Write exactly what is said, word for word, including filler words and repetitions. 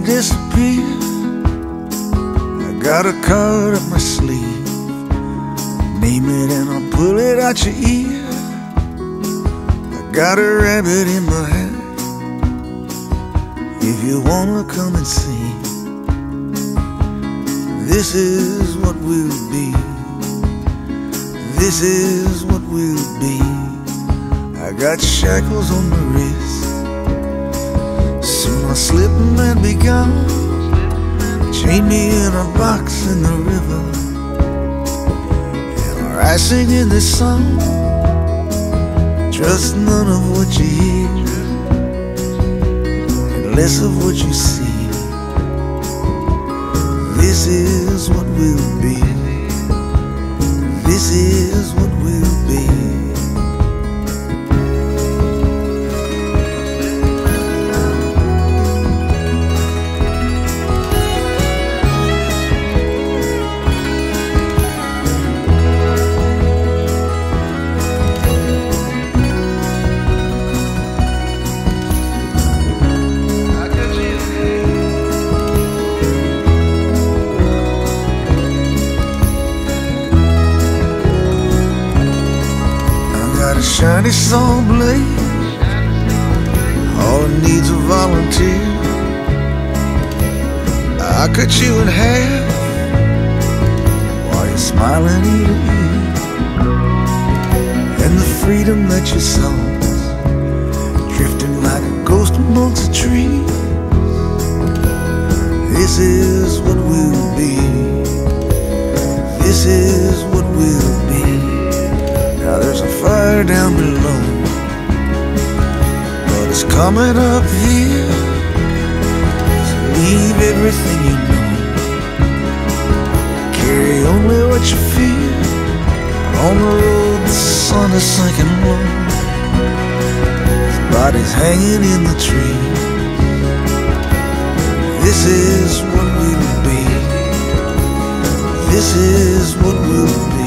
disappear. I got a card up my sleeve. Name it and I'll pull it out your ear. I got a rabbit in my hat. If you wanna come and see, this is what we'll be. This is what we'll be. I got shackles on my wrist. Soon my slipping might be gone. Chain me in a box in the river. And I sing in this song. Trust none of what you hear, and less of what you see. This is what we'll be. This is what we'll be. Shiny saw blade, all it needs a volunteer. I cut you in half while you're smiling ear to ear. And the freedom that you saw, drifting like a ghost amongst the trees. This is what we'll be. This is what we'll be. Now there's a fire down below, but it's coming up here. So leave everything you know. Carry only what you feel. On the road the sun is sinking low. His body's hanging in the tree. This is what we'll be. This is what we'll be.